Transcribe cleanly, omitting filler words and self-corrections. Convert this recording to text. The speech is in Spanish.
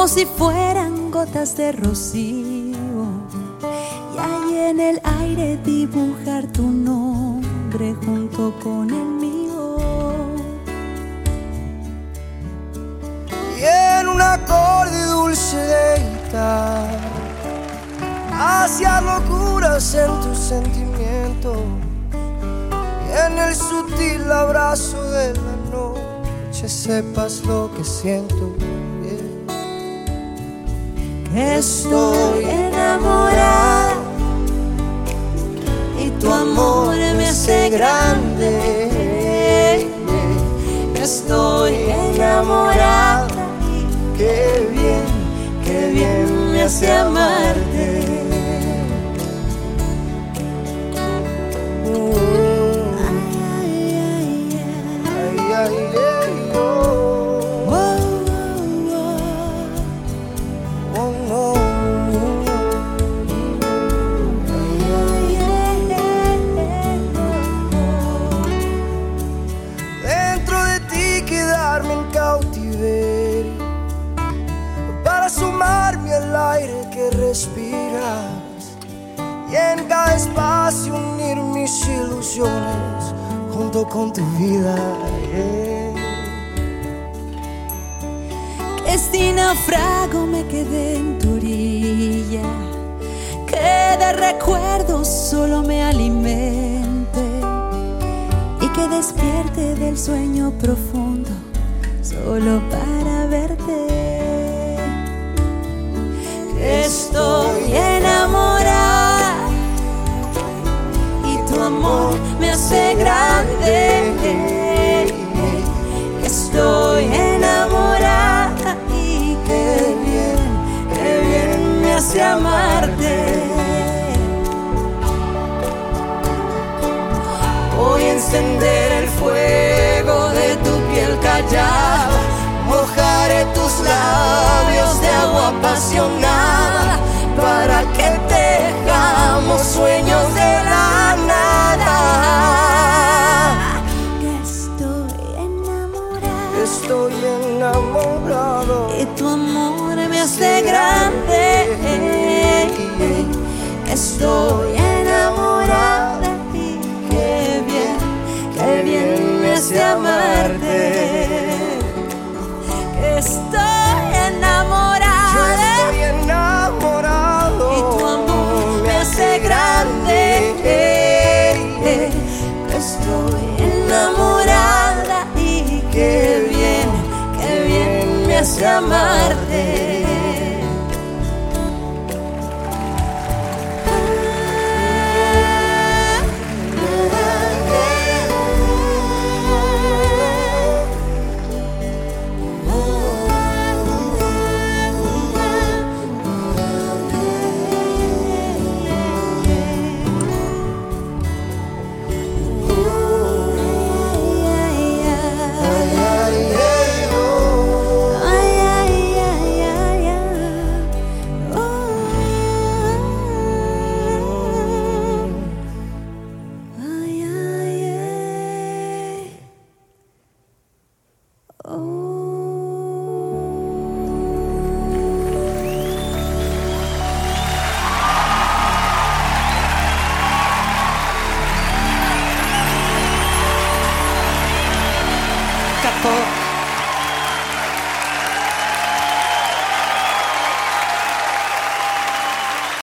como si fueran gotas de rocío, y ahí en el aire dibujar tu nombre junto con el mío. Y en un acorde dulce de guitarra, hacia locuras en tu sentimiento, y en el sutil abrazo de la noche sepas lo que siento. Que estoy enamorada y tu amor me hace grande. Estoy enamorada y qué bien me hace amarte. Para sumarme al aire que respiras, y en cada espacio unir mis ilusiones junto con tu vida. Que si naufrago me quedé en tu orilla, que de recuerdos solo me alimente, y que despierte del sueño profundo solo para verte. Que estoy enamorada y tu amor me hace grande. Que estoy enamorada y qué bien me hace amarte. Voy a encender el fuego de tu piel callada, mojaré tus labios de agua apasionada, para que tejamos sueños de la nada. Que estoy enamorado y tu amor me hace grande. Que estoy enamorada y qué bien me hace amarte. Estoy enamorada, yo estoy enamorado y tu amor me hace grande. Estoy enamorada y qué bien me hace amarte. Capó.